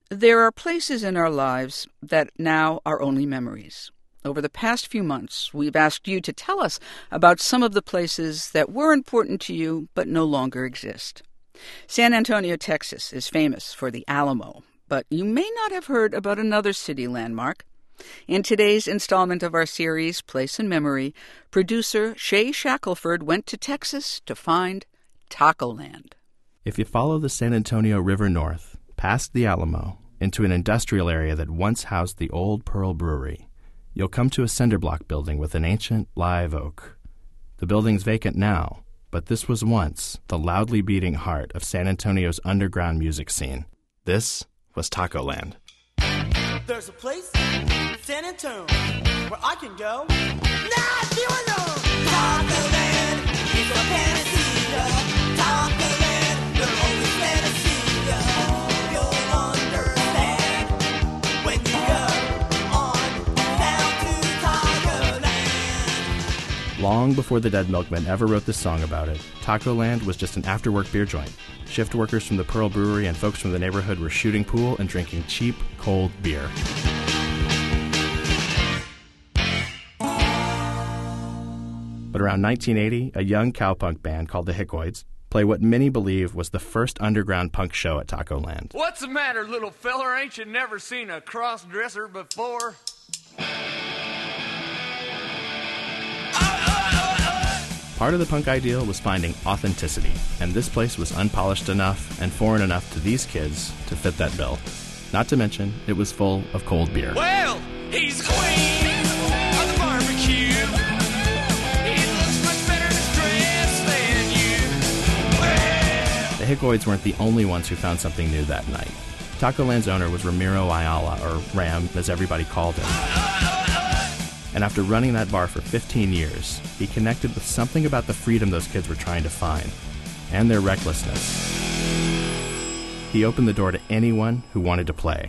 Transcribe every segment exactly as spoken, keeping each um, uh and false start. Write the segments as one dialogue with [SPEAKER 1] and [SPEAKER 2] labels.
[SPEAKER 1] There are places in our lives that now are only memories. Over the past few months, we've asked you to tell us about some of the places that were important to you but no longer exist. San Antonio, Texas is famous for the Alamo, but you may not have heard about another city landmark. In today's installment of our series, Place and Memory, producer Shay Shackelford went to Texas to find Tacoland.
[SPEAKER 2] If you follow the San Antonio River north, past the Alamo, into an industrial area that once housed the old Pearl Brewery, you'll come to a cinder block building with an ancient live oak. The building's vacant now, but this was once the loudly beating heart of San Antonio's underground music scene. This was Tacoland.
[SPEAKER 3] There's a place, San Antonio, where I can go. Now I feel alone. Tacoland is a panacea. Tacoland, you're always panacea. You'll understand when you go on down to Tacoland.
[SPEAKER 2] Long before the Dead Milkmen ever wrote this song about it, Tacoland was just an after-work beer joint. Shift workers from the Pearl Brewery and folks from the neighborhood were shooting pool and drinking cheap, cold beer. But around nineteen eighty, a young cowpunk band called the Hickoids play what many believe was the first underground punk show at Tacoland.
[SPEAKER 4] What's the matter, little feller? Ain't you never seen a cross-dresser before?
[SPEAKER 2] Part of the punk ideal was finding authenticity, and this place was unpolished enough and foreign enough to these kids to fit that bill. Not to mention, it was full of cold beer.
[SPEAKER 4] Well, he's the queen of the barbecue. He looks much better in his dress than you. Well.
[SPEAKER 2] The Hickoids weren't the only ones who found something new that night. Tacoland's owner was Ramiro Ayala, or Ram, as everybody called him. And after running that bar for fifteen years, he connected with something about the freedom those kids were trying to find, and their recklessness. He opened the door to anyone who wanted to play.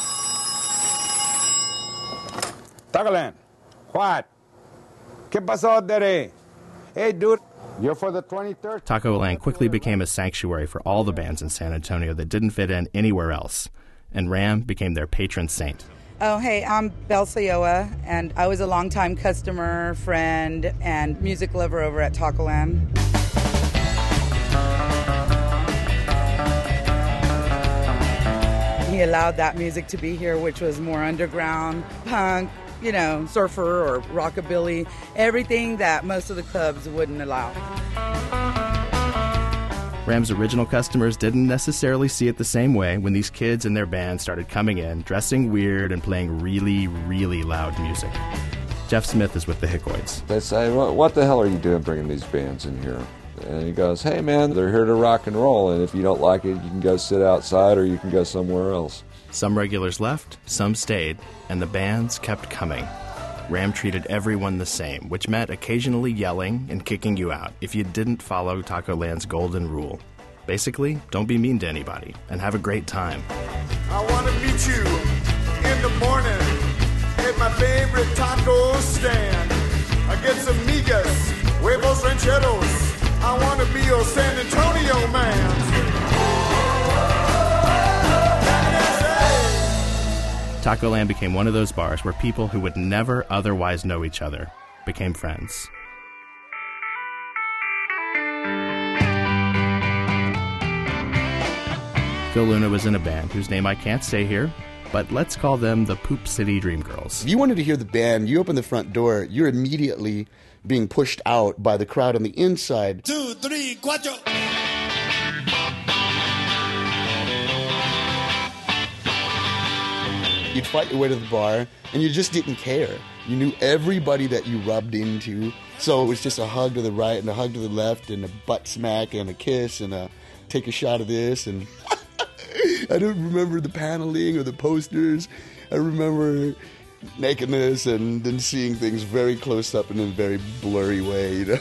[SPEAKER 5] Tacoland, what? ¿Qué pasó, Dere? Hey, dude, you're for the twenty-third.
[SPEAKER 2] Tacoland quickly became a sanctuary for all the bands in San Antonio that didn't fit in anywhere else, and Ram became their patron saint.
[SPEAKER 6] Oh, hey, I'm Belle Sayoa, and I was a longtime customer, friend, and music lover over at Tacoland. He allowed that music to be here, which was more underground, punk, you know, surfer or rockabilly, everything that most of the clubs wouldn't allow.
[SPEAKER 2] Ram's original customers didn't necessarily see it the same way when these kids and their band started coming in, dressing weird and playing really, really loud music. Jeff Smith is with the Hickoids.
[SPEAKER 7] They say, well, what the hell are you doing bringing these bands in here? And he goes, hey man, they're here to rock and roll, and if you don't like it, you can go sit outside or you can go somewhere else.
[SPEAKER 2] Some regulars left, some stayed, and the bands kept coming. Ram treated everyone the same, which meant occasionally yelling and kicking you out if you didn't follow Tacoland's golden rule. Basically, don't be mean to anybody, and have a great time.
[SPEAKER 8] I want to meet you in the morning at my favorite taco stand. I get some migas, huevos rancheros. I want to be your San Antonio man.
[SPEAKER 2] Tacoland became one of those bars where people who would never otherwise know each other became friends. Phil Luna was in a band whose name I can't say here, but let's call them the Poop City Dream Girls.
[SPEAKER 9] If you wanted to hear the band, you open the front door, you're immediately being pushed out by the crowd on the inside.
[SPEAKER 8] Two, three, cuatro.
[SPEAKER 9] You'd fight your way to the bar, and you just didn't care. You knew everybody that you rubbed into, so it was just a hug to the right and a hug to the left and a butt smack and a kiss and a take a shot of this. And I don't remember the paneling or the posters. I remember nakedness and then seeing things very close up in a very blurry way, you know?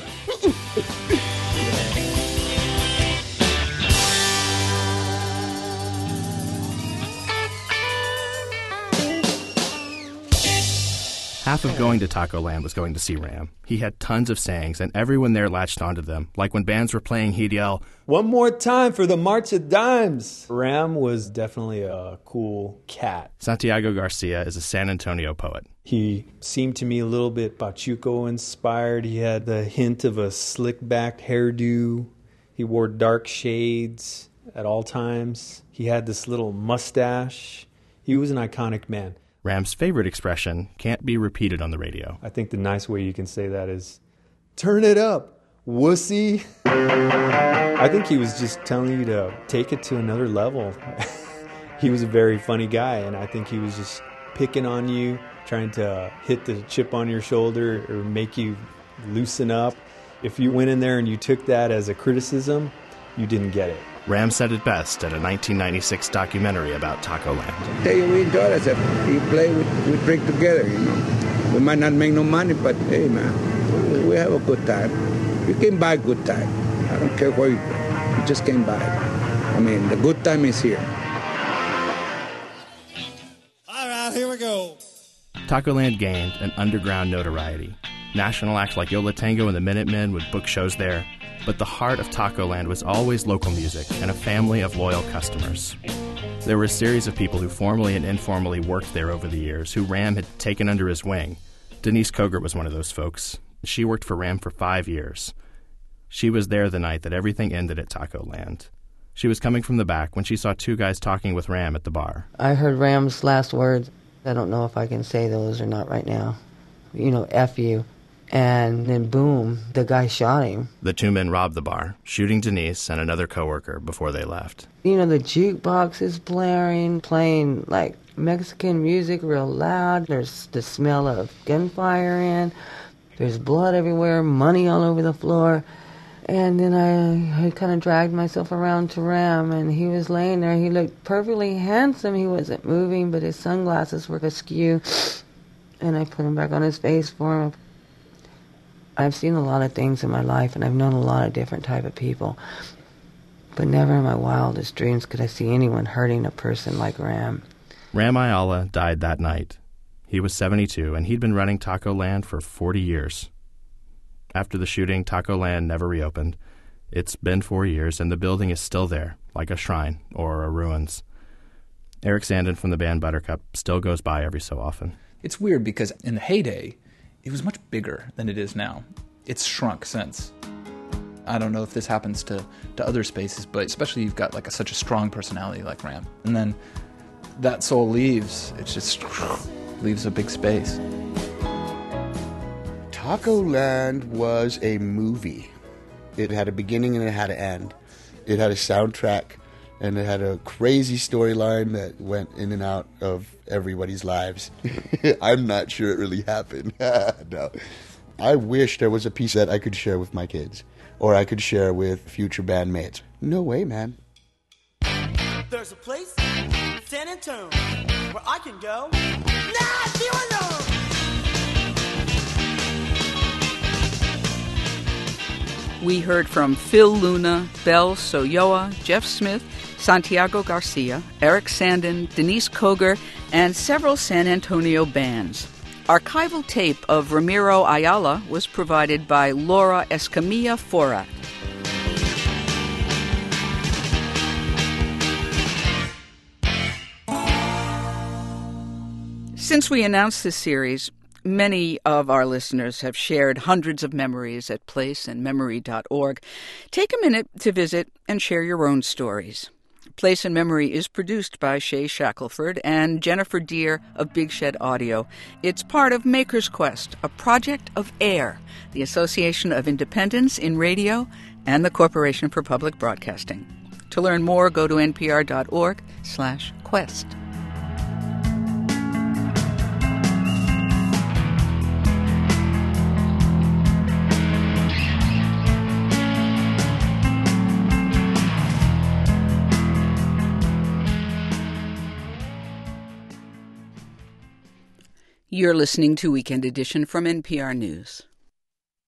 [SPEAKER 2] Half of going to Taco Land was going to see Ram. He had tons of sayings, and everyone there latched onto them. Like when bands were playing, he'd yell,
[SPEAKER 10] "One more time for the March of Dimes!" Ram was definitely a cool cat.
[SPEAKER 2] Santiago Garcia is a San Antonio poet.
[SPEAKER 10] He seemed to me a little bit Pachuco-inspired. He had the hint of a slick-backed hairdo. He wore dark shades at all times. He had this little mustache. He was an iconic man.
[SPEAKER 2] Ram's favorite expression can't be repeated on the radio.
[SPEAKER 10] I think the nice way you can say that is, "Turn it up, wussy." I think he was just telling you to take it to another level. He was a very funny guy, and I think he was just picking on you, trying to hit the chip on your shoulder or make you loosen up. If you went in there and you took that as a criticism, you didn't get it.
[SPEAKER 2] Ram said it best at a nineteen ninety-six documentary about Taco Land.
[SPEAKER 5] Hey, we enjoy ourselves. We play, we, we drink together, you know. We might not make no money, but hey, man, we, we have a good time. You can buy a good time. I don't care where you go. You just can't buy it. I mean, the good time is here.
[SPEAKER 11] All right, here we go.
[SPEAKER 2] Taco Land gained an underground notoriety. National acts like Yo La Tengo and the Minutemen would book shows there. But the heart of Taco Land was always local music and a family of loyal customers. There were a series of people who formally and informally worked there over the years, who Ram had taken under his wing. Denise Koger was one of those folks. She worked for Ram for five years. She was there the night that everything ended at Taco Land. She was coming from the back when she saw two guys talking with Ram at the bar.
[SPEAKER 12] I heard Ram's last words. I don't know if I can say those or not right now. You know, F you. And then boom, the guy shot him.
[SPEAKER 2] The two men robbed the bar, shooting Denise and another coworker before they left.
[SPEAKER 12] You know, the jukebox is blaring, playing like Mexican music real loud. There's the smell of gunfire in. There's blood everywhere, money all over the floor. And then I, I kind of dragged myself around to Ram, and he was laying there. He looked perfectly handsome. He wasn't moving, but his sunglasses were askew. And I put him back on his face for him. I've seen a lot of things in my life, and I've known a lot of different type of people. But never in my wildest dreams could I see anyone hurting a person like Ram.
[SPEAKER 2] Ram Ayala died that night. He was seventy-two, and he'd been running Taco Land for forty years. After the shooting, Taco Land never reopened. It's been four years, and the building is still there, like a shrine or a ruins. Eric Sandin from the band Buttercup still goes by every so often.
[SPEAKER 13] It's weird because in the heyday, it was much bigger than it is now. It's shrunk since. I don't know if this happens to, to other spaces, but especially you've got like a, such a strong personality like Ram. And then that soul leaves, it just leaves a big space.
[SPEAKER 9] Taco Land was a movie. It had a beginning and it had an end. It had a soundtrack and it had a crazy storyline that went in and out of everybody's lives. I'm not sure it really happened. No. I wish there was a piece that I could share with my kids, or I could share with future bandmates. No way, man.
[SPEAKER 3] There's a place, San Antonio, where I can go. Nah, see what
[SPEAKER 1] We heard from Phil Luna, Belle Soyoa, Jeff Smith, Santiago Garcia, Eric Sandin, Denise Koger, and several San Antonio bands. Archival tape of Ramiro Ayala was provided by Laura Escamilla Forat. Since we announced this series, many of our listeners have shared hundreds of memories at place and memory dot org. Take a minute to visit and share your own stories. Place and Memory is produced by Shay Shackelford and Jennifer Deere of Big Shed Audio. It's part of Maker's Quest, a project of AIR, the Association of Independents in Radio, and the Corporation for Public Broadcasting. To learn more, go to npr dot org slash quest. You're listening to Weekend Edition from N P R News.